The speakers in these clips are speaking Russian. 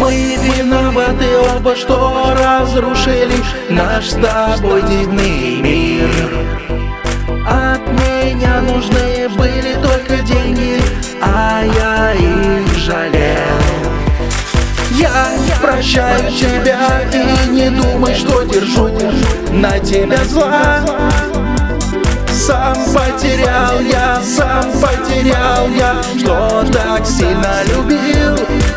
Мы виноваты оба, что разрушили наш с тобой дивный мир. От меня нужны были только деньги, а я их жалел. Я прощаю тебя и не думай, что держу на тебя зла. Сам потерял я, что так сильно любил.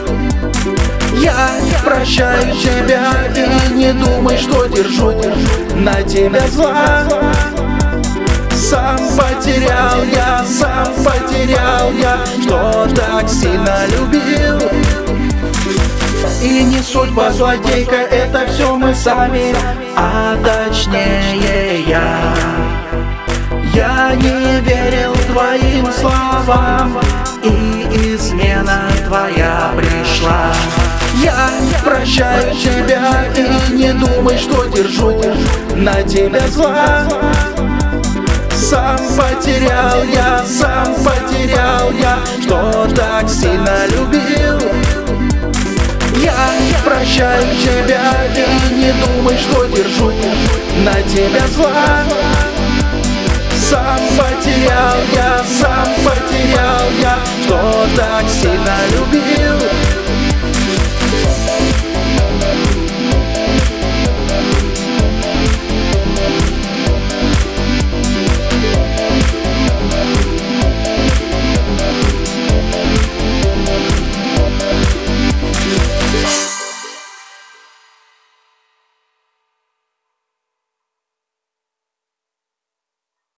Я прощаю тебя и не думай, что держу на тебя зла. Сам потерял я, что так сильно любил. И не судьба злодейка, это все мы сами, а точнее я. Я не верил твоим словам, и измена твоя пришла. Я прощаю тебя и не думай, что держу на тебя зла. Сам потерял я, что так сильно любил. Я прощаю тебя и не думай, что держу на тебя зла. Сам потерял я, что так сильно любил.